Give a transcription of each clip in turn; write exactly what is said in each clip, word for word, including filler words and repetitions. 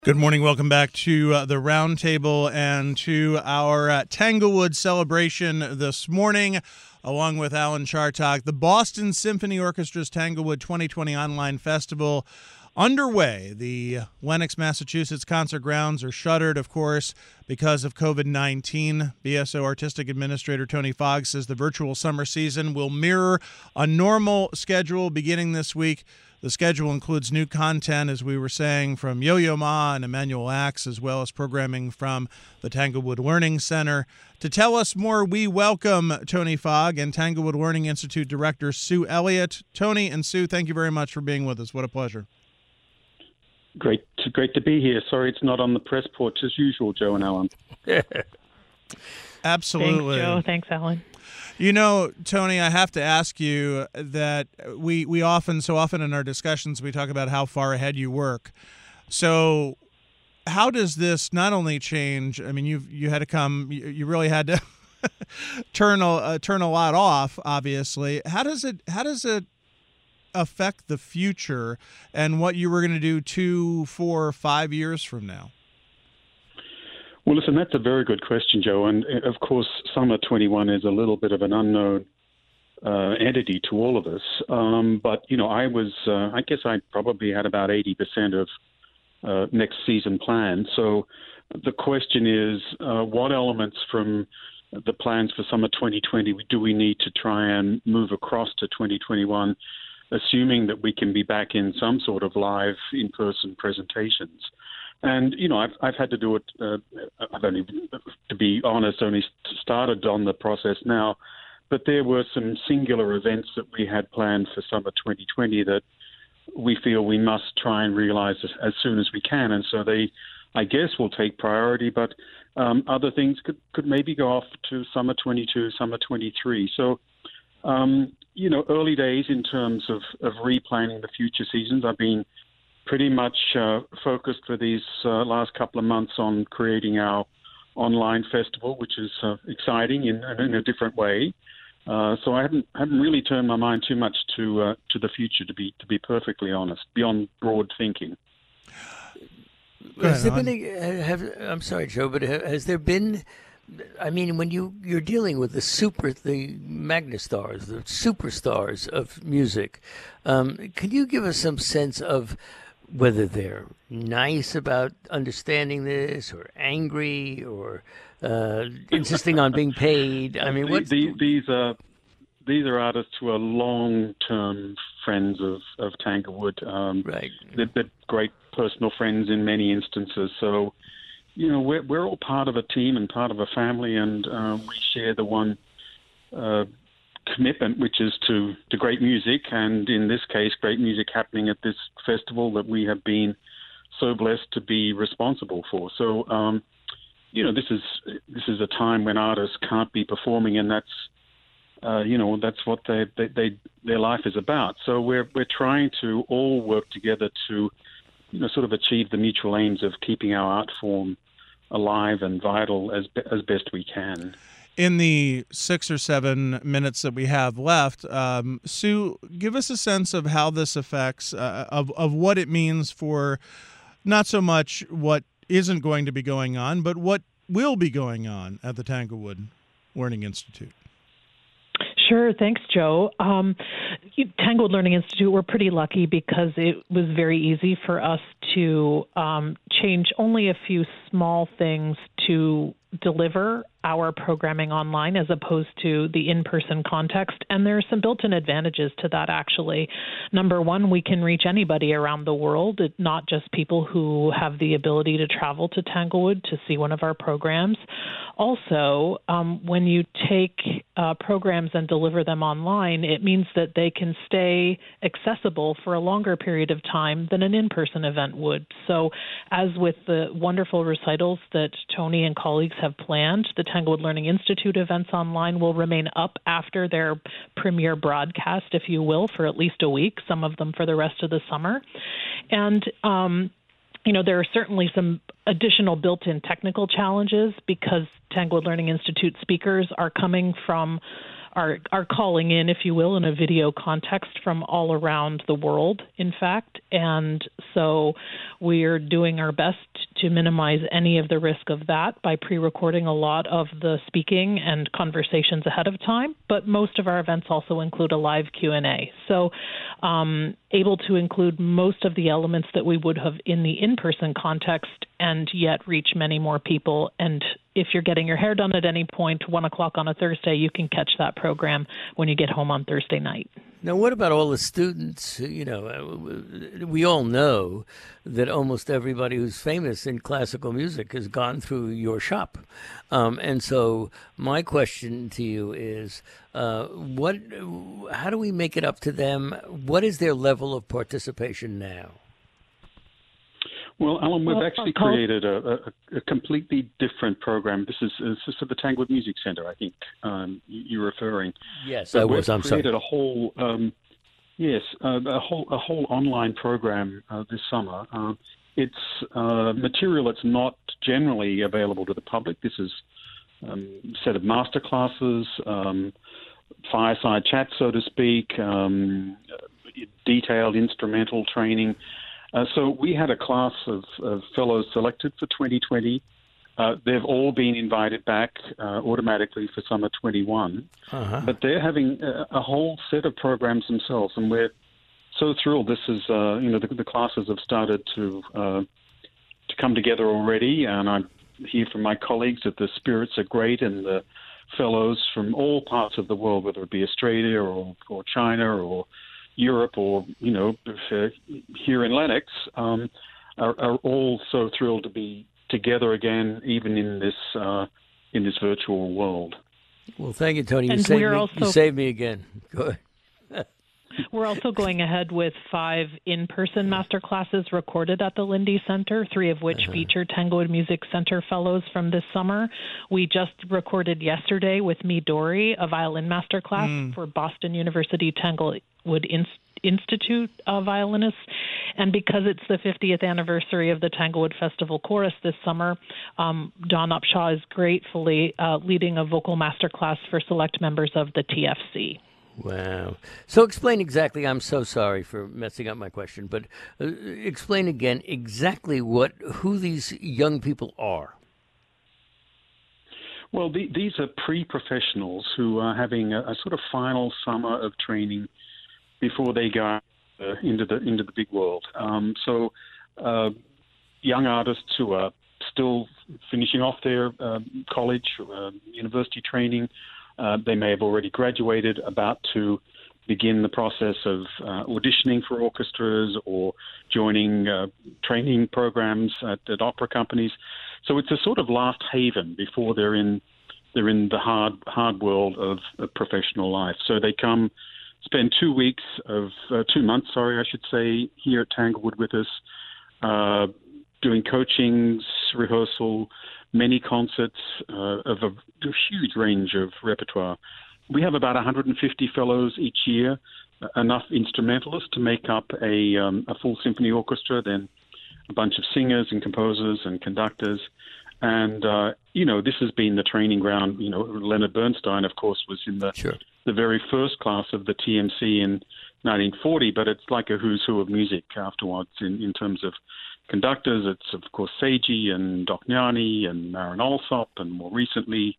Good morning. Welcome back to uh, the Roundtable and to our uh, Tanglewood celebration this morning, along with Alan Chartock. The Boston Symphony Orchestra's Tanglewood twenty twenty Online Festival underway. The Lenox, Massachusetts concert grounds are shuttered, of course, because of covid nineteen. B S O Artistic Administrator Tony Fogg says the virtual summer season will mirror a normal schedule beginning this week. The schedule includes new content, as we were saying, from Yo-Yo Ma and Emmanuel Axe, as well as programming from the Tanglewood Learning Center. To tell us more, we welcome Tony Fogg and Tanglewood Learning Institute Director Sue Elliott. Tony and Sue, thank you very much for being with us. What a pleasure. Great to, great to be here. Sorry it's not on the press porch as usual, Joe and Alan. Absolutely. Thanks, Joe. Thanks, Alan. You know, Tony, I have to ask you that we, we often, so often in our discussions, we talk about how far ahead you work. So how does this not only change, I mean, you've, you had to come, you, you really had to turn, a, uh, turn a lot off, obviously. How does it, how does it affect the future and what you were going to do two, four, five years from now? Well, listen, that's a very good question, Joe. And, of course, Summer twenty-one is a little bit of an unknown uh, entity to all of us. Um, but, you know, I was, uh, I guess I probably had about eighty percent of uh, next season planned. So the question is, uh, what elements from the plans for Summer twenty twenty do we need to try and move across to twenty twenty-one, assuming that we can be back in some sort of live in-person presentations? And, you know, I've I've had to do it, uh, I've only, to be honest, only started on the process now, but there were some singular events that we had planned for Summer twenty twenty that we feel we must try and realize as, as soon as we can. And so they, I guess, will take priority, but um, other things could, could maybe go off to Summer twenty-two, Summer twenty-three. So, um, you know, early days in terms of, of replanning the future seasons. I've been pretty much uh, focused for these uh, last couple of months on creating our online festival, which is uh, exciting in, in a different way. Uh, so I haven't haven't really turned my mind too much to uh, to the future, to be to be perfectly honest, beyond broad thinking. Has there been a, have, I'm sorry, Joe, but has there been? I mean, when you you're dealing with the super, the magnastars, the superstars of music, um, can you give us some sense of whether they're nice about understanding this, or angry, or uh, insisting on being paid? I mean, what these, these are these are artists who are long-term friends of of Tanglewood. Um, right, they're, they're great personal friends in many instances. So, you know, we're we're all part of a team and part of a family, and uh, we share the one uh, commitment, which is to, to great music, and in this case, great music happening at this festival that we have been so blessed to be responsible for. So, um, you know, this is this is a time when artists can't be performing, and that's uh, you know that's what they, they they their life is about. So we're we're trying to all work together to, you know, sort of achieve the mutual aims of keeping our art form alive and vital as as best we can. In the six or seven minutes that we have left, um, Sue, give us a sense of how this affects, uh, of, of what it means for not so much what isn't going to be going on, but what will be going on at the Tanglewood Learning Institute. Sure. Thanks, Joe. Um, Tanglewood Learning Institute, we're pretty lucky because it was very easy for us to um, change only a few small things to deliver our programming online as opposed to the in-person context. And there are some built-in advantages to that, actually. Number one, we can reach anybody around the world, not just people who have the ability to travel to Tanglewood to see one of our programs. Also, um, when you take uh, programs and deliver them online, it means that they can stay accessible for a longer period of time than an in-person event would. So as with the wonderful recitals that Tony and colleagues have planned, the Tanglewood Learning Institute events online will remain up after their premiere broadcast, if you will, for at least a week, some of them for the rest of the summer. And, um, you know, there are certainly some additional built-in technical challenges because Tanglewood Learning Institute speakers are coming from are are calling in, if you will, in a video context from all around the world, in fact. And so we're doing our best to minimize any of the risk of that by pre-recording a lot of the speaking and conversations ahead of time. But most of our events also include a live Q and A. So um, able to include most of the elements that we would have in the in-person context and yet reach many more people. And if you're getting your hair done at any point, one o'clock on a Thursday, you can catch that program when you get home on Thursday night. Now, what about all the students? You know, we all know that almost everybody who's famous in classical music has gone through your shop. Um, and so my question to you is, uh, what? how do we make it up to them? What is their level of participation now? Well, Alan, we've Well, actually Paul- created a, a, a completely different program. This is, this is at the Tanglewood Music Centre, I think um, you're referring. Yes, But I we've was. I'm sorry. created a whole, um, yes, uh, a whole a whole online program uh, this summer. Uh, it's uh, material that's not generally available to the public. This is um, a set of master classes, um, fireside chat, so to speak, um, detailed instrumental training. Uh, so we had a class of, of fellows selected for twenty twenty. Uh, they've all been invited back uh, automatically for summer twenty-one. Uh-huh. But they're having a, a whole set of programs themselves, and we're so thrilled. This is, uh, you know, the, the classes have started to uh, to come together already, and I hear from my colleagues that the spirits are great, and the fellows from all parts of the world, whether it be Australia or, or China or Europe or, you know, here in Lennox, um, are, are all so thrilled to be together again, even in this uh, in this virtual world. Well, thank you, Tony. You And saved we're me. also- You saved me again. Go ahead. We're also going ahead with five in-person master classes recorded at the Lindy Center, three of which Uh-huh. feature feature Tanglewood Music Center fellows from this summer. We just recorded yesterday with Me Dory, a violin master class for Boston University Tanglewood Institute. Institute uh, violinists. And because it's the fiftieth anniversary of the Tanglewood Festival Chorus this summer, um, Don Upshaw is gratefully uh, leading a vocal masterclass for select members of the T F C. Wow. So explain exactly, I'm so sorry for messing up my question, but uh, explain again exactly what who these young people are. Well, the, these are pre-professionals who are having a, a sort of final summer of training before they go uh, into the into the big world. Um, so, uh, young artists who are still finishing off their uh, college, uh, university training, uh, they may have already graduated, about to begin the process of uh, auditioning for orchestras or joining uh, training programs at, at opera companies. So it's a sort of last haven before they're in they're in the hard hard world of, of professional life. So they come. Spend two weeks of uh, two months, sorry, I should say, here at Tanglewood with us, uh, doing coachings, rehearsal, many concerts uh, of a, a huge range of repertoire. We have about one hundred fifty fellows each year, uh, enough instrumentalists to make up a, um, a full symphony orchestra, then a bunch of singers and composers and conductors. And, uh, you know, this has been the training ground. You know, Leonard Bernstein, of course, was in the Sure. the very first class of the T M C in nineteen forty, but it's like a who's who of music afterwards in, in terms of conductors. It's, of course, Seiji and Dohnányi and Marin Alsop, and more recently,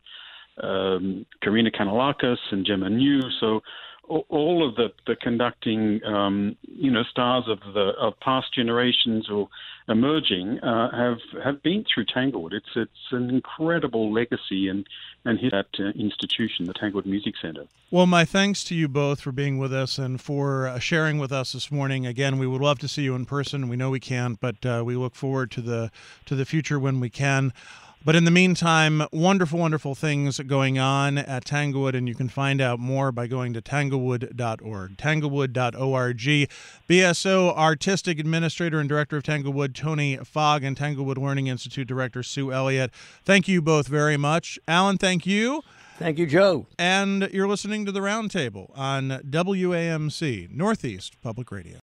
um, Karina Kanellakis and Gemma New. So all of the, the conducting, um, you know, stars of the of past generations or emerging uh, have have been through Tanglewood. It's it's an incredible legacy and and his that uh, institution, the Tanglewood Music Centre. Well, my thanks to you both for being with us and for uh, sharing with us this morning. Again, we would love to see you in person. We know we can't, but uh, we look forward to the to the future when we can. But in the meantime, wonderful, wonderful things going on at Tanglewood, and you can find out more by going to tanglewood dot org, tanglewood dot org. B S O Artistic Administrator and Director of Tanglewood, Tony Fogg, and Tanglewood Learning Institute Director, Sue Elliott. Thank you both very much. Alan, thank you. Thank you, Joe. And you're listening to The Roundtable on W A M C, Northeast Public Radio.